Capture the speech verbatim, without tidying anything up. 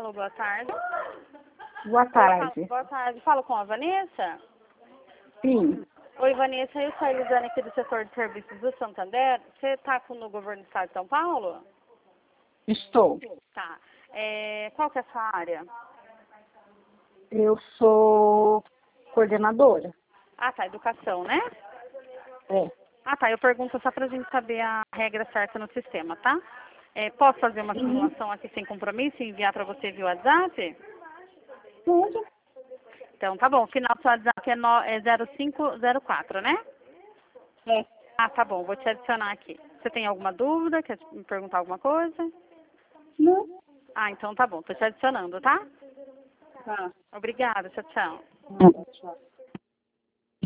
Alô, boa tarde. Boa tarde. Boa tarde. Falo com a Vanessa? Sim. Oi, Vanessa. Eu sou a Elisane aqui do setor de serviços do Santander. Você está no governo do estado de São Paulo? Estou. Tá. É, qual que é a sua área? Eu sou coordenadora. Ah, tá. Educação, né? É. Ah, tá. Eu pergunto só pra gente saber a regra certa no sistema, tá? É, posso fazer uma simulação aqui sem compromisso e enviar para você via WhatsApp? Tudo. Então, tá bom. O final do seu WhatsApp é, no, é zero cinco zero quatro, né? É. Ah, tá bom. Vou te adicionar aqui. Você tem alguma dúvida? Quer me perguntar alguma coisa? Não. Ah, então tá bom. Tô te adicionando, tá? Tá. Obrigada. Tchau, tchau. Não, tchau.